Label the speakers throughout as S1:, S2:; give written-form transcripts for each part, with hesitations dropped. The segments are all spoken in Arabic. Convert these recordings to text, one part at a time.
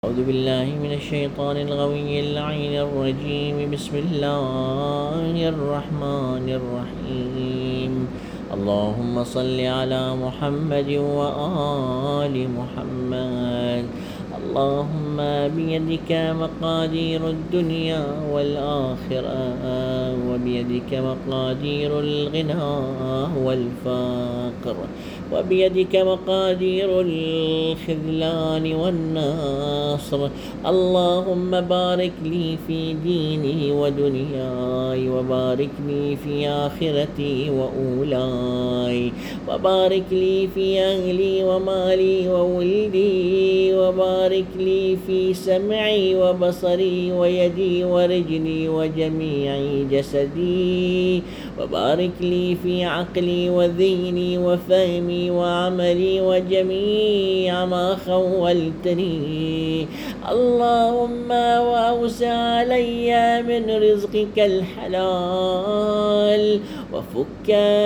S1: أعوذ بالله من الشيطان الغوي اللعين الرجيم. بسم الله الرحمن الرحيم. اللهم صل على محمد وآل محمد. اللهم بيدك مقادير الدنيا والآخرة، وبيدك مقادير الغنى والفقر، وبيدك مقادير الخذلان والنصر. اللهم بارك لي في ديني ودنياي، وبارك لي في آخرتي وأولاي، وبارك لي في أهلي ومالي وولدي، وبارك لي في سمعي وبصري ويدي ورجلي وجميع جسدي، وبارك لي في عقلي وذهني وفهمي وعملي وجميع ما خولتني. اللهم وأوسع علي من رزقك الحلال، وفك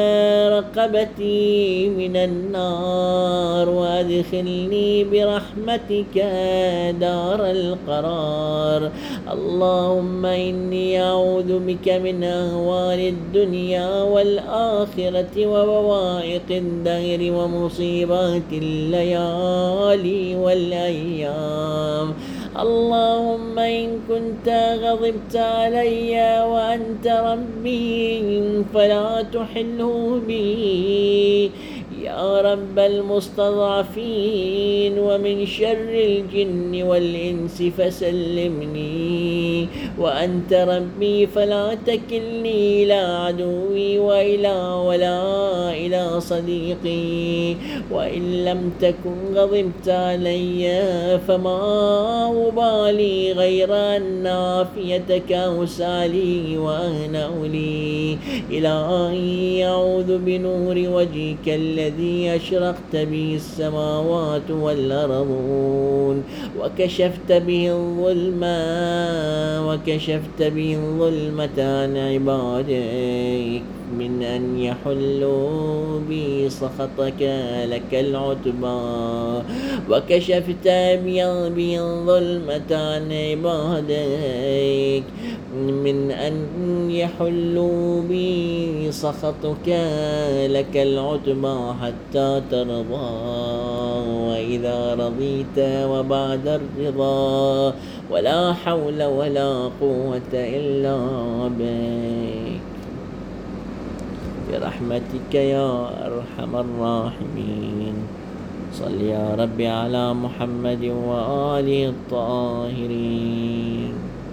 S1: رقبتي من النار، وأدخلني برحمتك دار القرار. اللهم إني أعوذ بك من أهوال الدنيا والآخرة وبوائق الدهر ومصيبات الليالي والأيام. اللهم إن كنت غضبت علي وأنت ربي فلا تحله بي يا رب المستضعفين، ومن شر الجن والإنس فسلمني، وأنت ربي فلا تكلني إلى عدوي ولا إلى صديقي. وإن لم تكن غضبت علي فما أبالي غير أن عافيتك أوسع لي وأهنأ لي. إلهي أعوذ بنور وجهك الذي أشرقت به السماوات والأرضون، وكشفت به الظلمة عن عبادك، من أن يحلوا بي سخطك لك العتبى، وكشفت به الظلمة عن عبادك، من أن يحلوا بي سخطك لك العتبى حتى ترضى. وإذا رضيت وبعد الرضا، ولا حول ولا قوة إلا بك، برحمتك يا أرحم الراحمين. صل يا رب على محمد وآله الطاهرين.